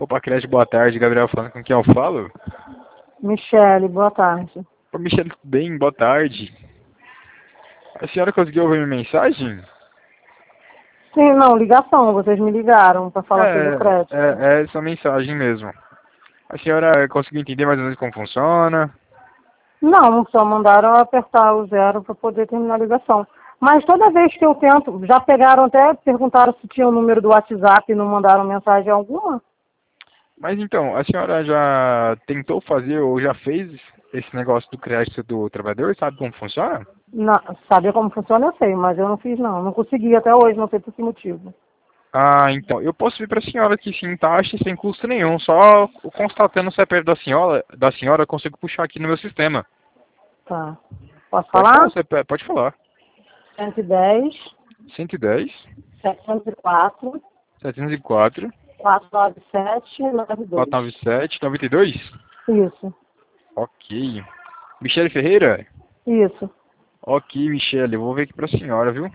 Copa Crédito, boa tarde. Gabriel falando com quem eu falo. Michele, boa tarde. Ô, Michele, tudo bem? Boa tarde. A senhora conseguiu ouvir minha mensagem? Sim, não, ligação. Vocês me ligaram para falar sobre o crédito. É essa mensagem mesmo. A senhora conseguiu entender mais ou menos como funciona? Não, só mandaram eu apertar o 0 para poder terminar a ligação. Mas toda vez que eu tento, já pegaram até, perguntaram se tinha o número do WhatsApp e não mandaram mensagem alguma? Mas então, a senhora já tentou fazer ou já fez esse negócio do crédito do trabalhador? Sabe como funciona? Não, saber como funciona eu sei, mas eu não fiz não. Não consegui até hoje, não sei por que motivo. Ah, então, eu posso vir para a senhora aqui sem taxa e sem custo nenhum. Só constatando o CPF da senhora, eu consigo puxar aqui no meu sistema. Tá. Posso Pode falar falar? o CPF, pode falar. 110, 110, 704, 704, 497, 92. 497, 92? Isso, Ok. Michele Ferreira? isso. Ok, Michele, eu vou ver aqui para a senhora, viu?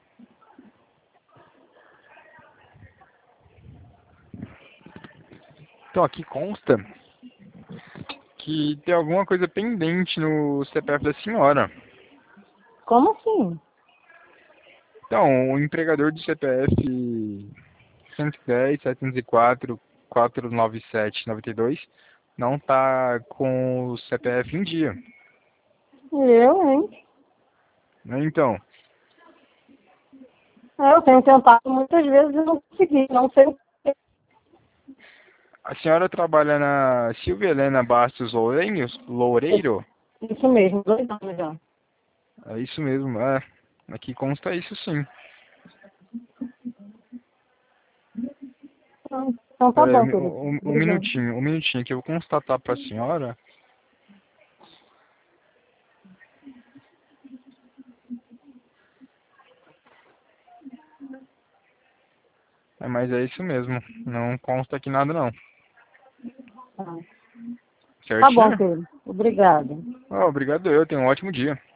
Então aqui consta que tem alguma coisa pendente no CPF da senhora. Como assim? Então, o empregador do CPF 110, 704, 497, 92 não está com o CPF em dia. Eu, hein? Né? Então, Eu tenho tentado muitas vezes e não consegui. Não sei o que. a senhora trabalha na Silvia Helena Bastos Loureiro? Isso mesmo, 2 anos já. É isso mesmo, é. Aqui consta isso sim. Então tá Peraí, bom, querido. Obrigada. um minutinho que eu vou constatar para a senhora. Mas é isso mesmo, não consta aqui nada não. Tá. Tá bom, Certinho? querido. Obrigada. Obrigado, eu tenho um ótimo dia.